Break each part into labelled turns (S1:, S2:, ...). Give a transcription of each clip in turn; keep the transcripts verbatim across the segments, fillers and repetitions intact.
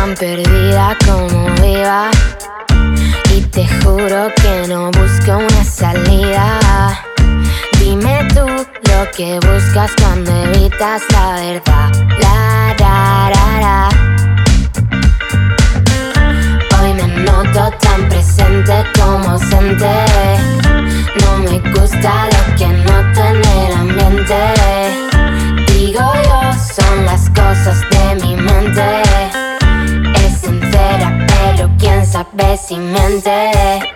S1: tan perdida como viva, y te juro que no busco una salida. Dime tú lo que buscas cuando evitas la verdad. La, ra, ra, ra. Hoy me noto tan presente como ausente. No me gusta lo que noto en el ambiente. Digo yo, son las cosas de mi mente. Es sincera, pero quién sabe si miente.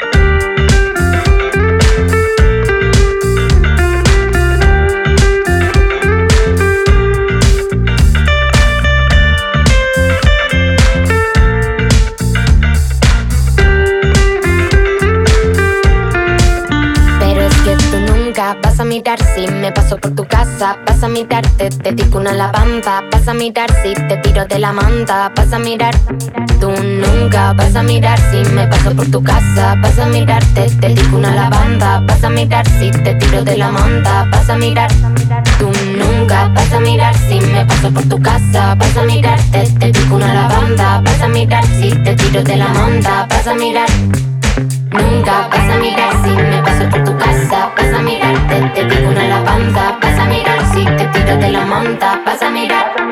S1: Vas a mirar si me paso por tu casa. Vas a mirarte, te digo una lavanda. Vas a mirar si te tiro de la manta. Vas a mirar, tú nunca. Vas a mirar si me paso por tu casa. Vas a mirarte, te digo una lavanda. Vas a mirar si te tiro de la manta. Vas a mirar, tú nunca. Vas a mirar si me paso por tu casa. Vas a mirarte, te digo una lavanda. Vas a mirar si te tiro de la manta. Vas a mirar, nunca. Vas a mirar si me paso por tu casa. Vas a mirarte, te digo una lavanda. Vas a mirar si te tiro de la manta. Vas a mirar.